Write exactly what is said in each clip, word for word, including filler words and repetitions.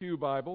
Pew Bible.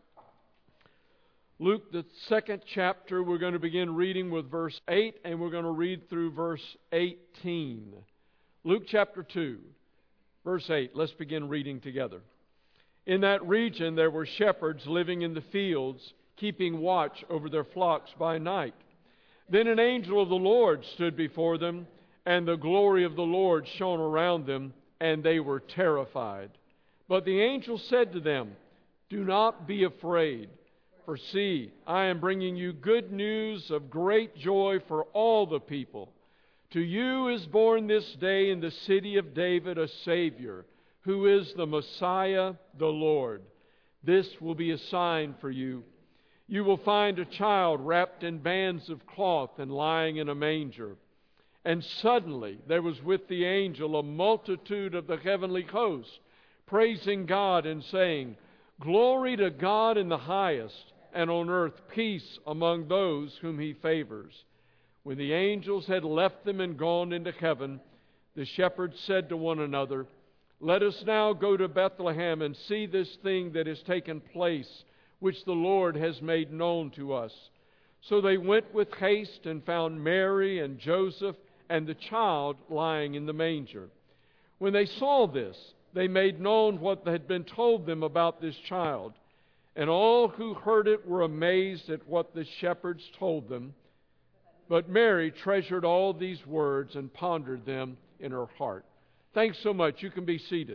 Luke, the second chapter, we're going to begin reading with verse eight, and we're going to read through verse eighteen. Luke chapter two, verse eight. Let's begin reading together. In that region there were shepherds living in the fields, keeping watch over their flocks by night. Then an angel of the Lord stood before them, and the glory of the Lord shone around them, and they were terrified. But the angel said to them, "Do not be afraid, for see, I am bringing you good news of great joy for all the people. To you is born this day in the city of David a Savior, who is the Messiah, the Lord. This will be a sign for you. You will find a child wrapped in bands of cloth and lying in a manger." And suddenly there was with the angel a multitude of the heavenly host, praising God and saying, "Glory to God in the highest, and on earth peace among those whom He favors." When the angels had left them and gone into heaven, the shepherds said to one another, "Let us now go to Bethlehem and see this thing that has taken place, which the Lord has made known to us." So they went with haste and found Mary and Joseph and the child lying in the manger. When they saw this, they made known what had been told them about this child. And all who heard it were amazed at what the shepherds told them. But Mary treasured all these words and pondered them in her heart. Thanks so much. You can be seated.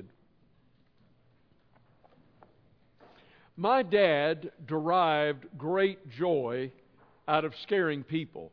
My dad derived great joy out of scaring people.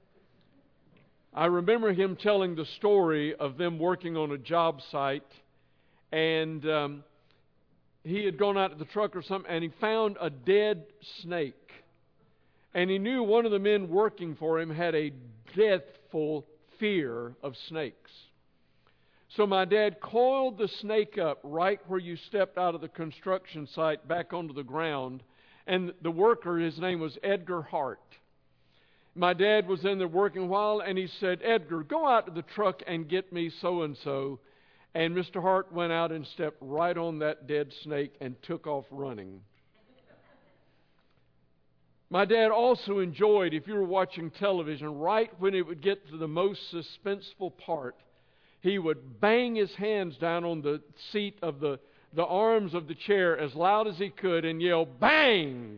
I remember him telling the story of them working on a job site, and um, he had gone out to the truck or something, and he found a dead snake. And he knew one of the men working for him had a deathful fear of snakes. So my dad coiled the snake up right where you stepped out of the construction site back onto the ground, and the worker, his name was Edgar Hart. My dad was in there working a while, and he said, "Edgar, go out to the truck and get me so-and-so." And Mister Hart went out and stepped right on that dead snake and took off running. My dad also enjoyed, if you were watching television, right when it would get to the most suspenseful part, he would bang his hands down on the seat of the, the arms of the chair as loud as he could and yell, "Bang!"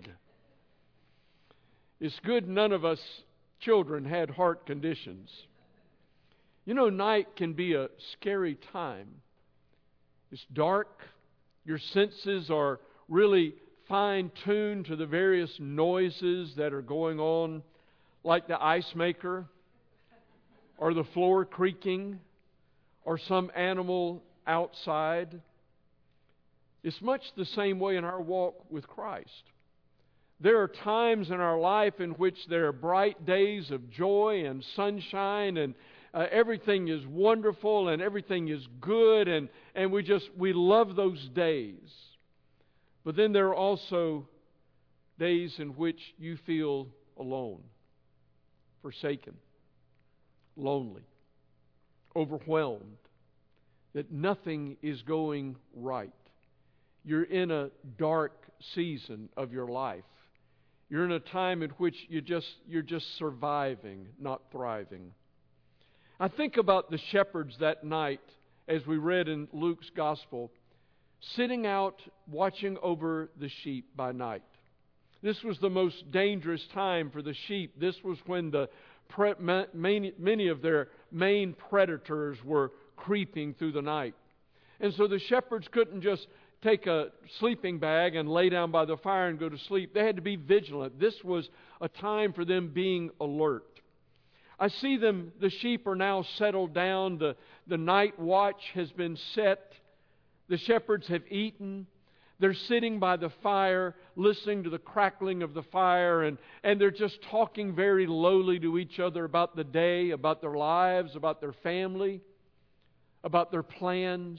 It's good none of us children had heart conditions. You know, night can be a scary time. It's dark. Your senses are really fine-tuned to the various noises that are going on, like the ice maker, or the floor creaking, or some animal outside. It's much the same way in our walk with Christ. There are times in our life in which there are bright days of joy and sunshine, and uh, everything is wonderful and everything is good, and, and we just, we love those days. But then there are also days in which you feel alone, forsaken, lonely, overwhelmed, that nothing is going right. You're in a dark season of your life. You're in a time in which you just, you're just surviving, not thriving. I think about the shepherds that night, as we read in Luke's Gospel, sitting out watching over the sheep by night. This was the most dangerous time for the sheep. This was when the pre- many, many of their main predators were creeping through the night. And so the shepherds couldn't just take a sleeping bag and lay down by the fire and go to sleep. They had to be vigilant. This was a time for them being alert. I see them, the sheep are now settled down. The, the night watch has been set. The shepherds have eaten. They're sitting by the fire, listening to the crackling of the fire, and, and they're just talking very lowly to each other about the day, about their lives, about their family, about their plans.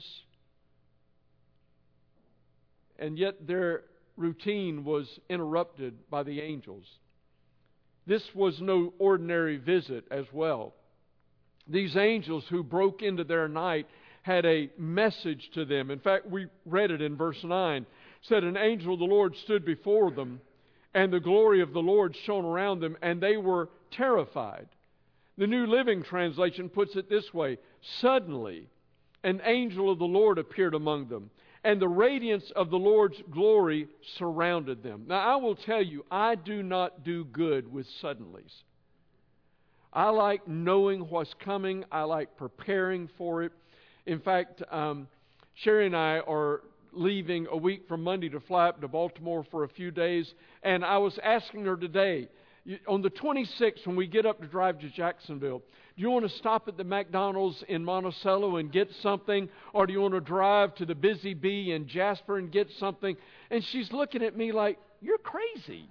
And yet their routine was interrupted by the angels. This was no ordinary visit as well. These angels who broke into their night had a message to them. In fact, we read it in verse nine. said, an angel of the Lord stood before them, and the glory of the Lord shone around them, and they were terrified. The New Living Translation puts it this way: suddenly an angel of the Lord appeared among them, and the radiance of the Lord's glory surrounded them. Now, I will tell you, I do not do good with suddenlies. I like knowing what's coming. I like preparing for it. In fact, um, Sherry and I are leaving a week from Monday to fly up to Baltimore for a few days, and I was asking her today, on the twenty-sixth, when we get up to drive to Jacksonville, do you want to stop at the McDonald's in Monticello and get something, or do you want to drive to the Busy Bee in Jasper and get something? And she's looking at me like, you're crazy.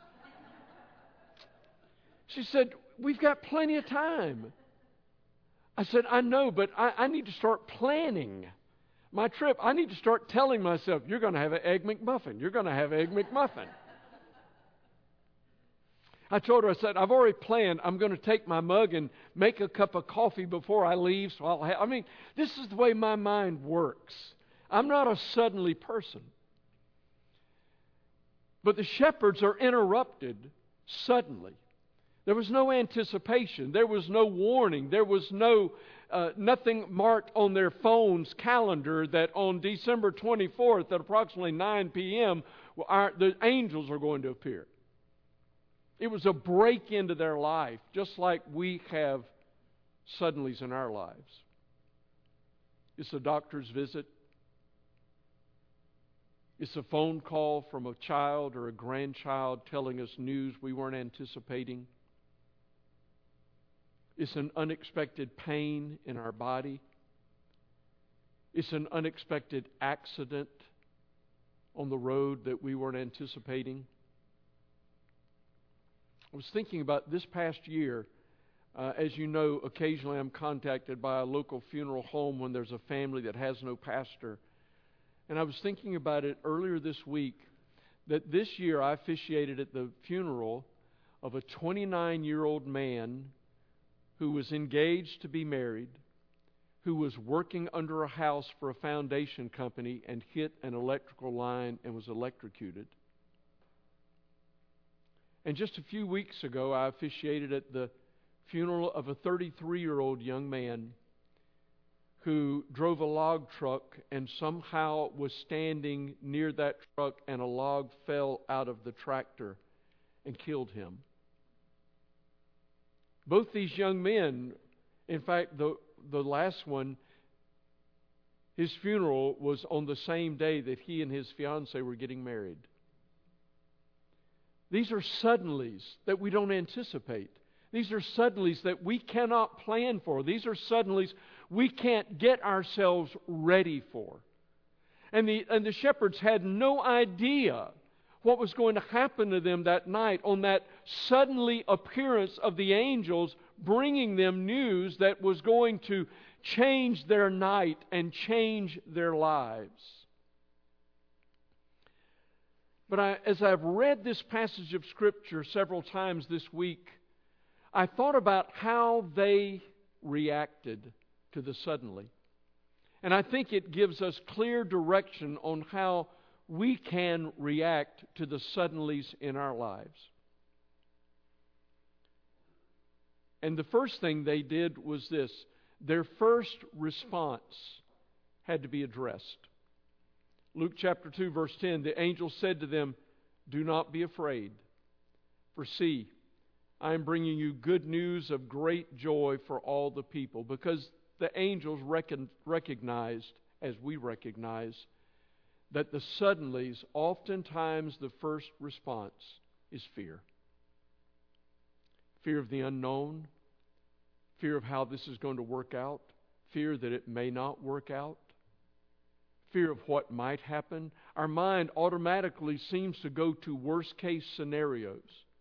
She said, we've got plenty of time. I said, I know, but I, I need to start planning my trip. I need to start telling myself, you're going to have an Egg McMuffin. You're going to have Egg McMuffin. I told her, I said, I've already planned. I'm going to take my mug and make a cup of coffee before I leave. So I'll have, I mean, this is the way my mind works. I'm not a suddenly person. But the shepherds are interrupted suddenly. There was no anticipation. There was no warning. There was no uh, nothing marked on their phone's calendar that on December twenty-fourth at approximately nine p.m. Our, the angels are going to appear. It was a break into their life, just like we have suddenlies in our lives. It's a doctor's visit. It's a phone call from a child or a grandchild telling us news we weren't anticipating. It's an unexpected pain in our body. It's an unexpected accident on the road that we weren't anticipating. I was thinking about this past year. Uh, as you know, occasionally I'm contacted by a local funeral home when there's a family that has no pastor. And I was thinking about it earlier this week, that this year I officiated at the funeral of a twenty-nine-year-old man who was engaged to be married, who was working under a house for a foundation company and hit an electrical line and was electrocuted. And just a few weeks ago, I officiated at the funeral of a thirty-three-year-old young man who drove a log truck and somehow was standing near that truck, and a log fell out of the tractor and killed him. Both these young men, in fact, the, the last one, his funeral was on the same day that he and his fiancée were getting married. These are suddenlies that we don't anticipate. These are suddenlies that we cannot plan for. These are suddenlies we can't get ourselves ready for. And the, and the shepherds had no idea what was going to happen to them that night on that suddenly appearance of the angels bringing them news that was going to change their night and change their lives. But I, as I've read this passage of Scripture several times this week, I thought about how they reacted to the suddenly. And I think it gives us clear direction on how we can react to the suddenlies in our lives. And the first thing they did was this: their first response had to be addressed. Luke chapter two, verse ten, the angel said to them, "Do not be afraid, for see, I am bringing you good news of great joy for all the people." Because the angels recon- recognized, as we recognize, that the suddenlies, oftentimes the first response is fear. Fear of the unknown, fear of how this is going to work out, fear that it may not work out, fear of what might happen. Our mind automatically seems to go to worst case scenarios.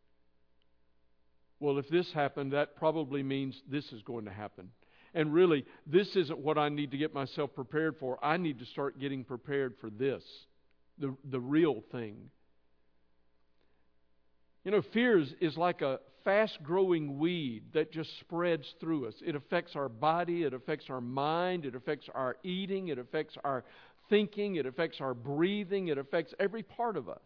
Well, if this happened, that probably means this is going to happen. And really, this isn't what I need to get myself prepared for. I need to start getting prepared for this, the, the real thing. You know, fear is, is like a fast-growing weed that just spreads through us. It affects our body, it affects our mind, it affects our eating, it affects our thinking, it affects our breathing, it affects every part of us.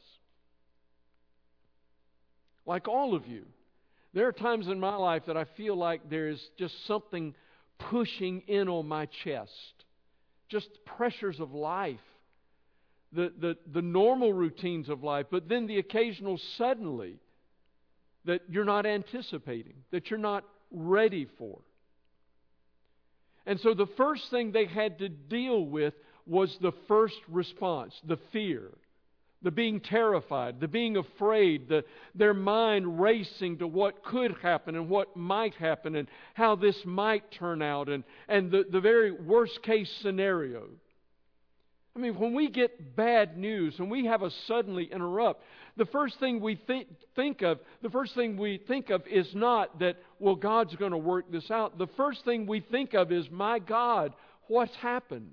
Like all of you, there are times in my life that I feel like there's just something pushing in on my chest. Just pressures of life. The, the, the normal routines of life, but then the occasional suddenly that you're not anticipating, that you're not ready for. And so the first thing they had to deal with was the first response, the fear, the being terrified, the being afraid, the, their mind racing to what could happen and what might happen and how this might turn out and, and the, the very worst case scenario. I mean, when we get bad news, when we have a suddenly interrupt, the first thing we think, think of, the first thing we think of is not that, well, God's going to work this out. The first thing we think of is, my God, what's happened?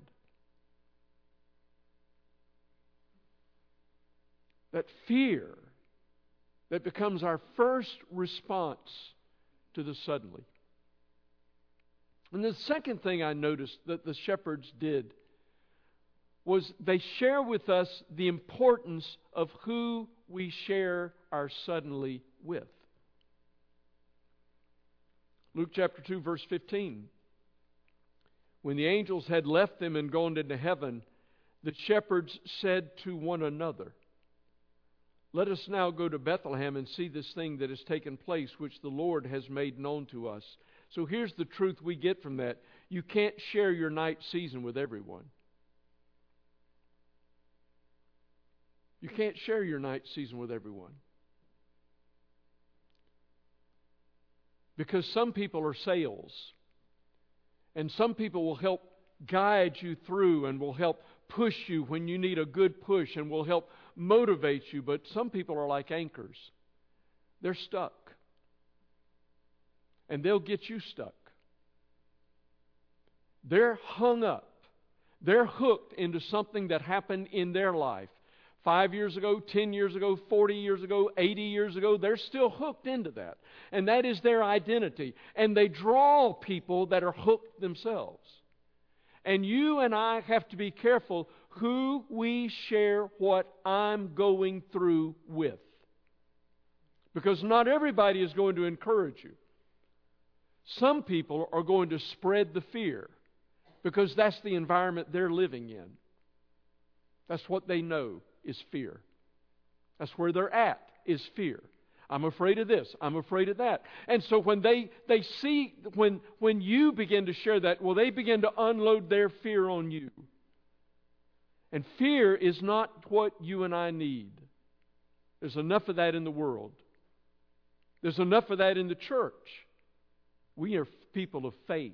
That fear that becomes our first response to the suddenly. And the second thing I noticed that the shepherds did was they share with us the importance of who we share our suddenly with. Luke chapter two, verse fifteen. When the angels had left them and gone into heaven, the shepherds said to one another, "Let us now go to Bethlehem and see this thing that has taken place, which the Lord has made known to us." So here's the truth we get from that. You can't share your night season with everyone. You can't share your night season with everyone. Because some people are sails. And some people will help guide you through and will help push you when you need a good push and will help motivate you. But some people are like anchors. They're stuck. And they'll get you stuck. They're hung up. They're hooked into something that happened in their life. Five years ago, ten years ago, forty years ago, eighty years ago, they're still hooked into that. And that is their identity. And they draw people that are hooked themselves. And you and I have to be careful who we share what I'm going through with. Because not everybody is going to encourage you. Some people are going to spread the fear because that's the environment they're living in. That's what they know is fear. That's where they're at, is fear. I'm afraid of this. I'm afraid of that. And so when they, they see, when, when you begin to share that, well, they begin to unload their fear on you. And fear is not what you and I need. There's enough of that in the world. There's enough of that in the church. We are people of faith.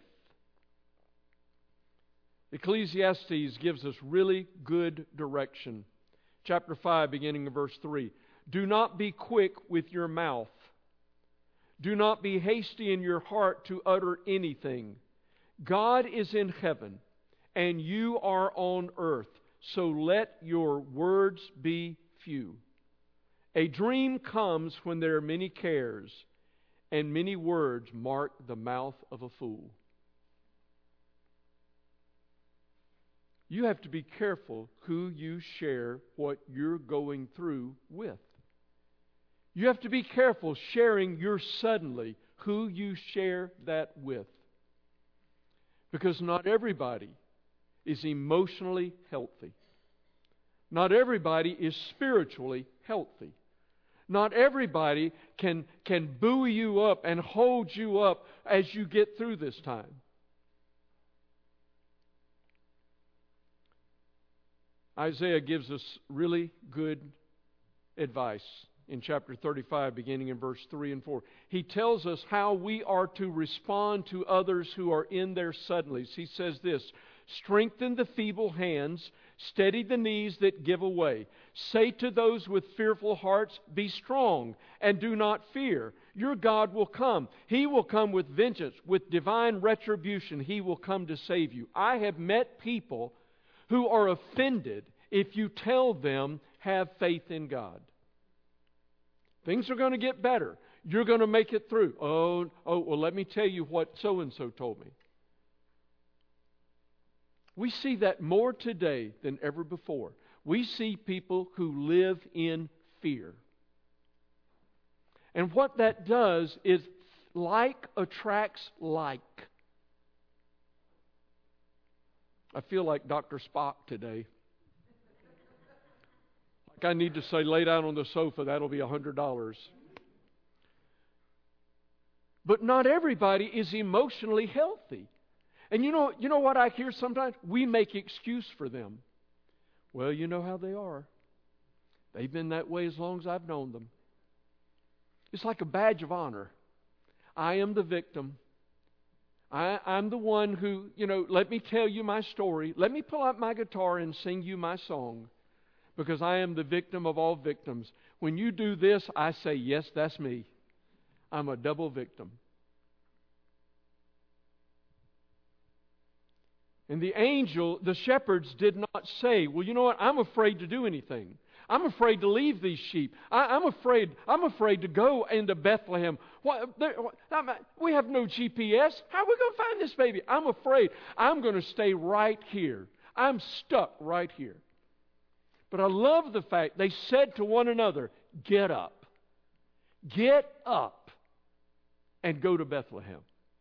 Ecclesiastes gives us really good direction. Chapter five, beginning of verse three. Do not be quick with your mouth. Do not be hasty in your heart to utter anything. God is in heaven, and you are on earth, so let your words be few. A dream comes when there are many cares, and many words mark the mouth of a fool. You have to be careful who you share what you're going through with. You have to be careful sharing your suddenly, who you share that with. Because not everybody is emotionally healthy. Not everybody is spiritually healthy. Not everybody can, can buoy you up and hold you up as you get through this time. Isaiah gives us really good advice in chapter thirty-five, beginning in verse three and four. He tells us how we are to respond to others who are in their suddenlies. He says this, strengthen the feeble hands, steady the knees that give away. Say to those with fearful hearts, be strong and do not fear. Your God will come. He will come with vengeance, with divine retribution. He will come to save you. I have met people who are offended if you tell them, have faith in God. Things are going to get better. You're going to make it through. Oh, oh, well, let me tell you what so-and-so told me. We see that more today than ever before. We see people who live in fear. And what that does is like attracts like. I feel like Doctor Spock today. Like I need to say, lay down on the sofa, that'll be one hundred dollars. But not everybody is emotionally healthy. And you know, you know what I hear sometimes? We make excuse for them. Well, you know how they are. They've been that way as long as I've known them. It's like a badge of honor. I am the victim. I, I'm the one who, you know, let me tell you my story. Let me pull out my guitar and sing you my song. Because I am the victim of all victims. When you do this, I say, yes, that's me. I'm a double victim. And the angel, the shepherds did not say, well, you know what, I'm afraid to do anything. I'm afraid to leave these sheep. I, I'm afraid I'm afraid to go into Bethlehem. What, there, what, we have no G P S. How are we going to find this baby? I'm afraid. I'm going to stay right here. I'm stuck right here. But I love the fact they said to one another, get up. Get up and go to Bethlehem.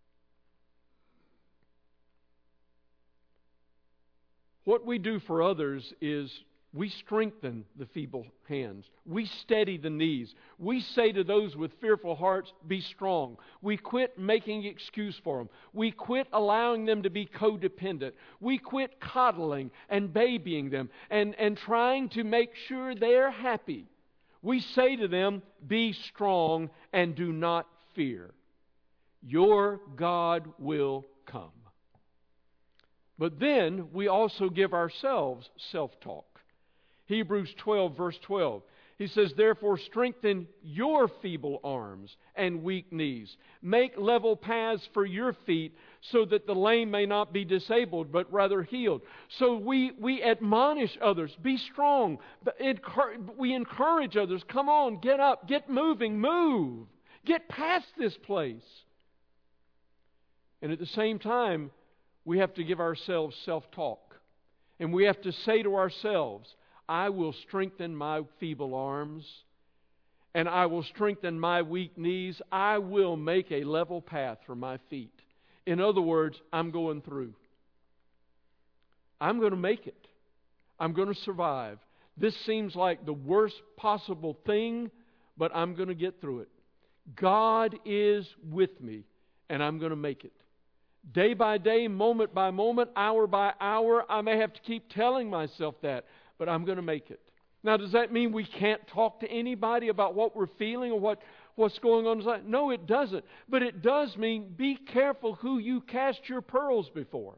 What we do for others is we strengthen the feeble hands. We steady the knees. We say to those with fearful hearts, be strong. We quit making excuse for them. We quit allowing them to be codependent. We quit coddling and babying them and, and trying to make sure they're happy. We say to them, be strong and do not fear. Your God will come. But then we also give ourselves self-talk. Hebrews twelve, verse twelve. He says, therefore strengthen your feeble arms and weak knees. Make level paths for your feet so that the lame may not be disabled, but rather healed. So we, we admonish others, be strong. We encourage others, come on, get up, get moving, move. Get past this place. And at the same time, we have to give ourselves self-talk. And we have to say to ourselves, I will strengthen my feeble arms, and I will strengthen my weak knees. I will make a level path for my feet. In other words, I'm going through. I'm going to make it. I'm going to survive. This seems like the worst possible thing, but I'm going to get through it. God is with me, and I'm going to make it. Day by day, moment by moment, hour by hour, I may have to keep telling myself that, but I'm going to make it. Now, does that mean we can't talk to anybody about what we're feeling or what, what's going on inside? No, it doesn't. But it does mean be careful who you cast your pearls before.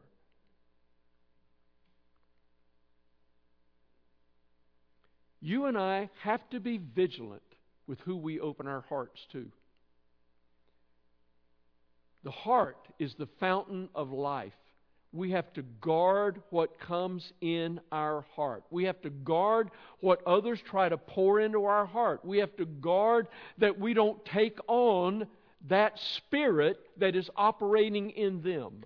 You and I have to be vigilant with who we open our hearts to. The heart is the fountain of life. We have to guard what comes in our heart. We have to guard what others try to pour into our heart. We have to guard that we don't take on that spirit that is operating in them.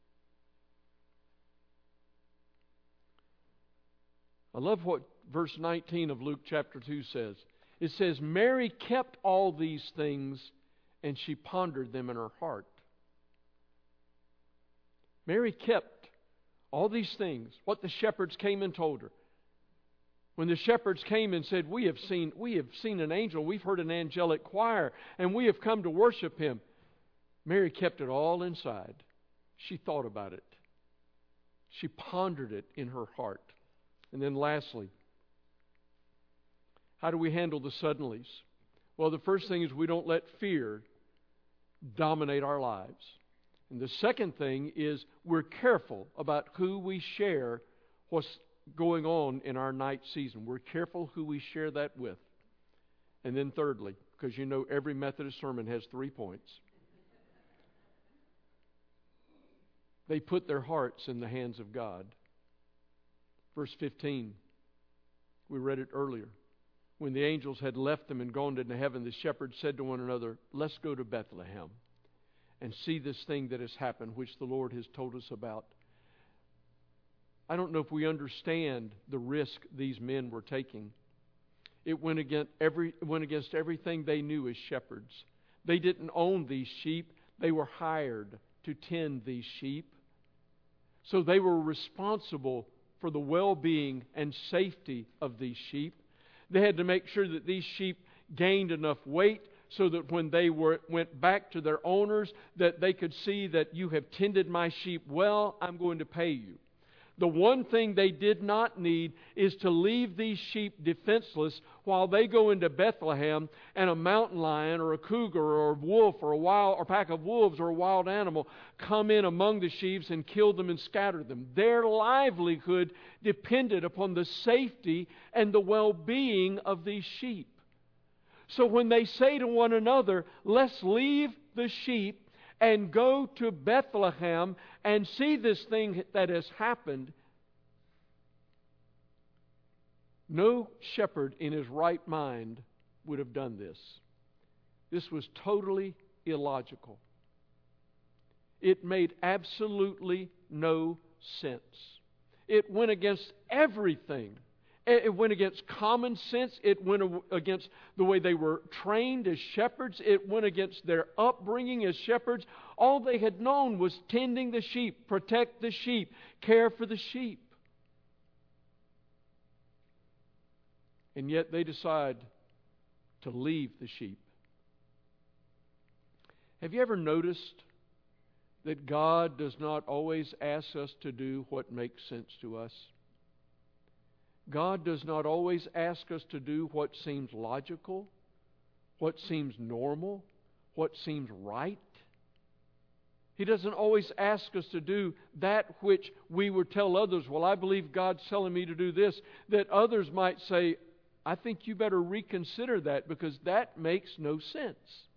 I love what verse nineteen of Luke chapter two says. It says, Mary kept all these things and she pondered them in her heart. Mary kept all these things, what the shepherds came and told her. When the shepherds came and said, we have seen, we have seen an angel, we've heard an angelic choir, and we have come to worship him. Mary kept it all inside. She thought about it. She pondered it in her heart. And then lastly, how do we handle the suddenlies? Well, the first thing is we don't let fear dominate our lives. And the second thing is we're careful about who we share what's going on in our night season. We're careful who we share that with. And then thirdly, because you know every Methodist sermon has three points, they put their hearts in the hands of God. Verse fifteen, we read it earlier. When the angels had left them and gone into heaven, the shepherds said to one another, let's go to Bethlehem and see this thing that has happened, which the Lord has told us about. I don't know if we understand the risk these men were taking. It went against every went against everything they knew as shepherds. They didn't own these sheep. They were hired to tend these sheep. So they were responsible for the well-being and safety of these sheep. They had to make sure that these sheep gained enough weight so that when they were, went back to their owners, that they could see that you have tended my sheep well, I'm going to pay you. The one thing they did not need is to leave these sheep defenseless while they go into Bethlehem and a mountain lion or a cougar or a wolf or a wild or pack of wolves or a wild animal come in among the sheep and kill them and scatter them. Their livelihood depended upon the safety and the well-being of these sheep. So when they say to one another, let's leave the sheep and go to Bethlehem and see this thing that has happened, no shepherd in his right mind would have done this. This was totally illogical. It made absolutely no sense. It went against everything. It went against common sense. It went against the way they were trained as shepherds. It went against their upbringing as shepherds. All they had known was tending the sheep, protect the sheep, care for the sheep. And yet they decide to leave the sheep. Have you ever noticed that God does not always ask us to do what makes sense to us? God does not always ask us to do what seems logical, what seems normal, what seems right. He doesn't always ask us to do that which we would tell others, well, I believe God's telling me to do this, that others might say, I think you better reconsider that because that makes no sense.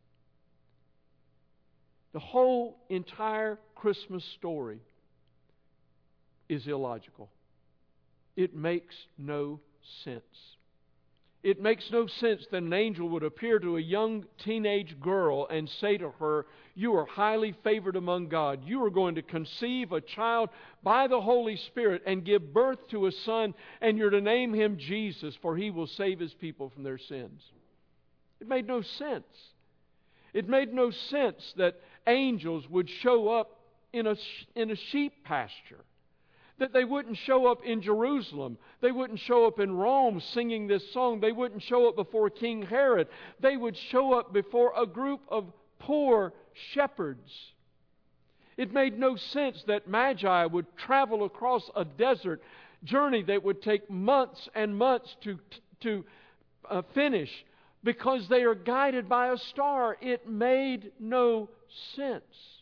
The whole entire Christmas story is illogical. It makes no sense. It makes no sense that an angel would appear to a young teenage girl and say to her, you are highly favored among God. You are going to conceive a child by the Holy Spirit and give birth to a son, and you're to name him Jesus, for he will save his people from their sins. It made no sense. It made no sense that angels would show up in a, in a sheep pasture. That they wouldn't show up in Jerusalem. They wouldn't show up in Rome singing this song. They wouldn't show up before King Herod. They would show up before a group of poor shepherds. It made no sense that Magi would travel across a desert journey that would take months and months to, to uh, finish because they are guided by a star. It made no sense.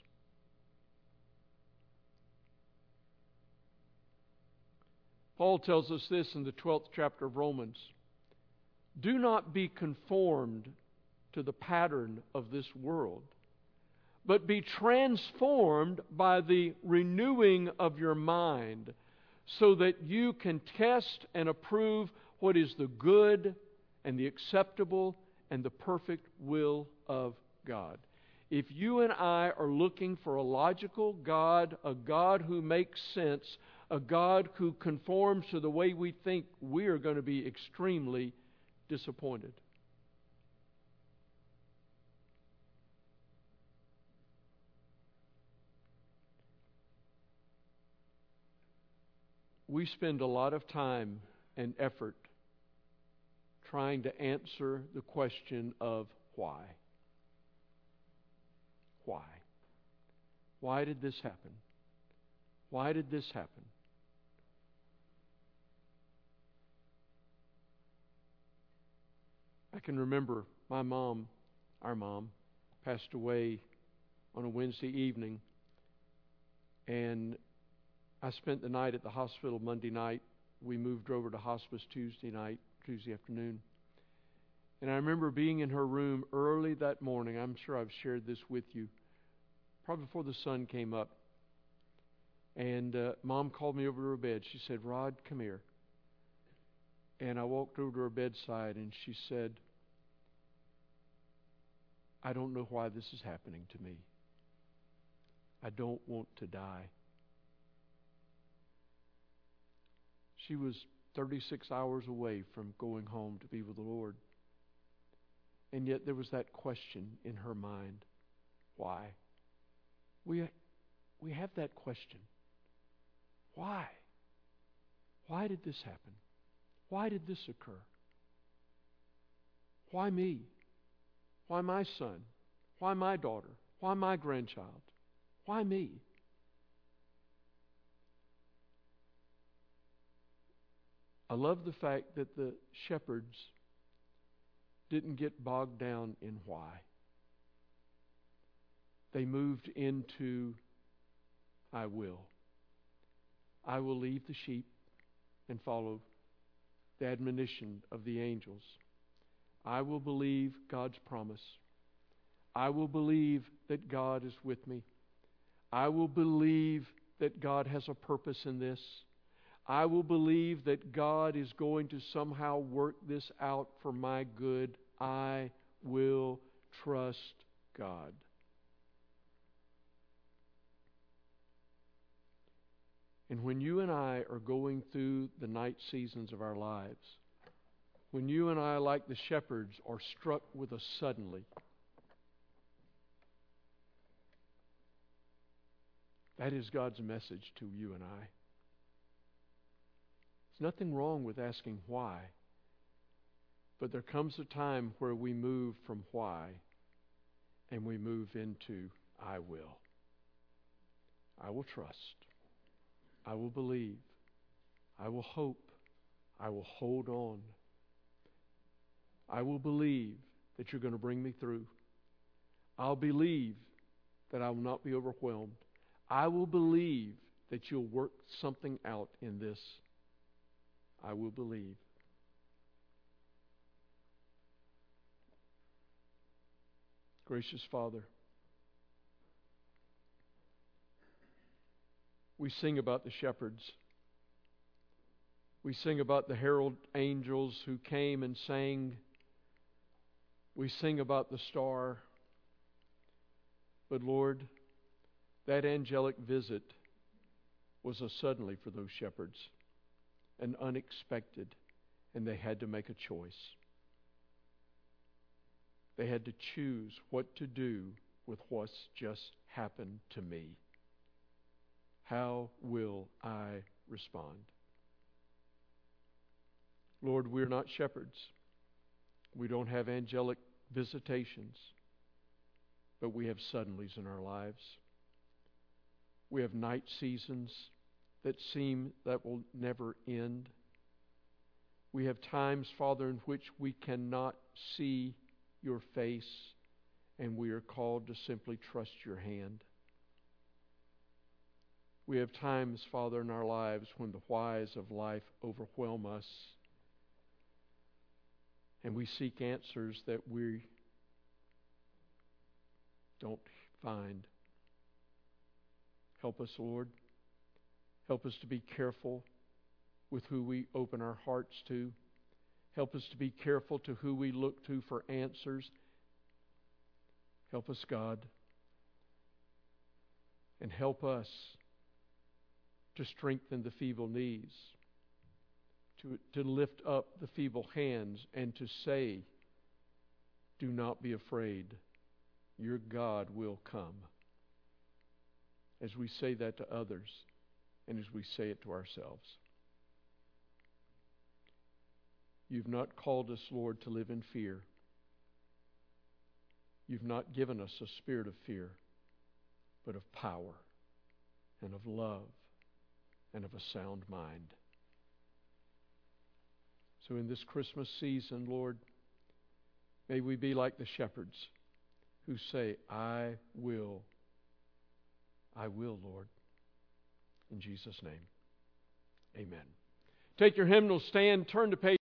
Paul tells us this in the twelfth chapter of Romans. Do not be conformed to the pattern of this world, but be transformed by the renewing of your mind, so that you can test and approve what is the good and the acceptable and the perfect will of God. If you and I are looking for a logical God, a God who makes sense, a God who conforms to the way we think, we are going to be extremely disappointed. We spend a lot of time and effort trying to answer the question of why. Why? Why did this happen? Why did this happen? I can remember my mom, our mom, passed away on a Wednesday evening, and I spent the night at the hospital Monday night. We moved over to hospice Tuesday night, Tuesday afternoon. And I remember being in her room early that morning. I'm sure I've shared this with you, probably before the sun came up. And uh, Mom called me over to her bed. She said, Rod, come here. And I walked over to her bedside and she said, I don't know why this is happening to me. I don't want to die. She was thirty-six hours away from going home to be with the Lord. And yet there was that question in her mind. Why? We, we have that question. Why? Why did this happen? Why did this occur? Why me? Why my son? Why my daughter? Why my grandchild? Why me? I love the fact that the shepherds didn't get bogged down in why. They moved into, I will. I will leave the sheep and follow the admonition of the angels. I will believe God's promise. I will believe that God is with me. I will believe that God has a purpose in this. I will believe that God is going to somehow work this out for my good. I will trust God. And when you and I are going through the night seasons of our lives, when you and I, like the shepherds, are struck with a suddenly, that is God's message to you and I. There's nothing wrong with asking why, but there comes a time where we move from why and we move into I will. I will trust. I will believe. I will hope. I will hold on. I will believe that you're going to bring me through. I'll believe that I will not be overwhelmed. I will believe that you'll work something out in this. I will believe. Gracious Father, we sing about the shepherds. We sing about the herald angels who came and sang. We sing about the star. But Lord, that angelic visit was a suddenly for those shepherds, an unexpected, and they had to make a choice. They had to choose what to do with what's just happened to me. How will I respond? Lord, we're not shepherds. We don't have angelic visitations, but we have suddenlies in our lives. We have night seasons that seem that will never end. We have times, Father, in which we cannot see your face, and we are called to simply trust your hand. We have times, Father, in our lives when the whys of life overwhelm us, and we seek answers that we don't find. Help us, Lord. Help us to be careful with who we open our hearts to. Help us to be careful to who we look to for answers. Help us, God. And help us to strengthen the feeble knees, to, to lift up the feeble hands, and to say, do not be afraid. Your God will come. As we say that to others, and as we say it to ourselves. You've not called us, Lord, to live in fear. You've not given us a spirit of fear, but of power and of love and of a sound mind. So in this Christmas season, Lord, may we be like the shepherds who say, I will, I will, Lord. In Jesus' name, amen. Take your hymnal, stand, turn to page